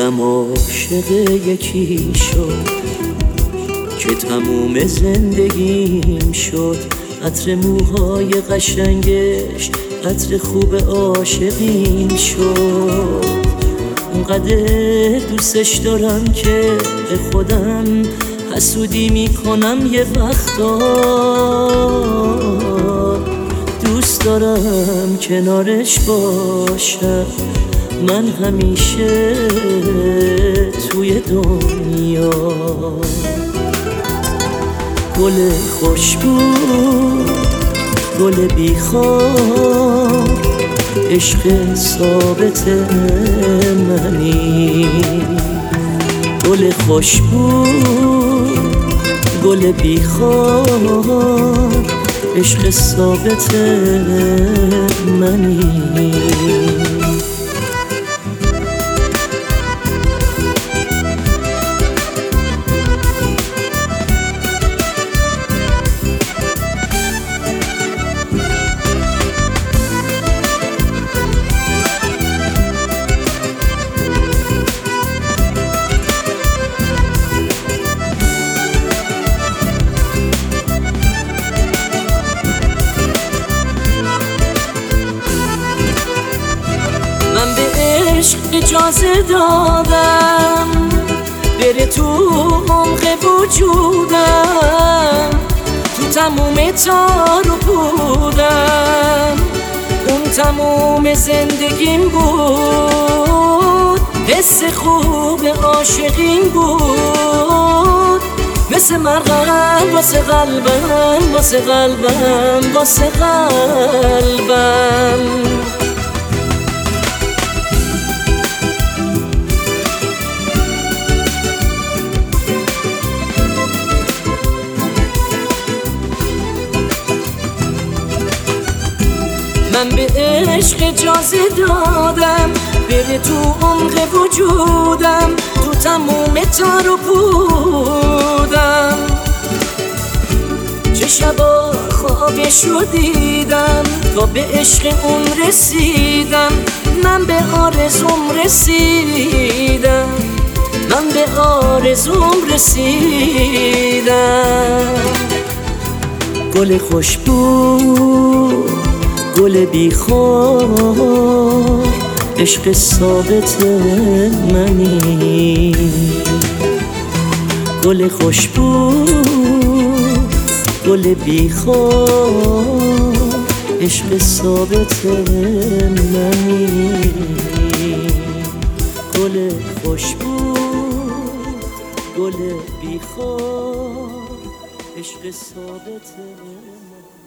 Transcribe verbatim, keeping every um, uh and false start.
دلم عاشق یکی شد که تموم زندگیم شد. عطر موهای قشنگش عطر خوب عاشقیم شد. اونقدر دوستش دارم که به خودم حسودی میکنم یه وقتا. دوست دارم کنارش باشم من همیشه توی دنیا. گل خوشبو گل بیخار عشق ثابت منی. گل خوشبو گل بیخار عشق ثابت منی. من به عشق اجازه دادم بره تو عمق وجودم، تو تموم تار و پودم. اون تموم زندگیم بود، حس خوب عاشقین بود. مثل مرغم واسه قلبم واسه قلبم واسه قلبم. من به عشق اجازه دادم بره تو عمق وجودم، تو تموم تار و پودم. چه شبا خوابشو دیدم تا به عشق اون رسیدم. من به آرزوم رسیدم من به آرزوم رسیدم. گل خوشبو گل بیخار عشق ثابت منی. گل خوشبو گل بیخار عشق ثابت منی. گل خوشبو گل بیخار عشق ثابت منی.